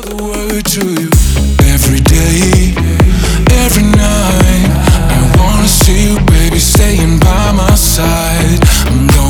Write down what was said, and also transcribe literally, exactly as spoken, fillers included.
word to you every day, every night. I wanna see you, baby, staying by my side. I'm going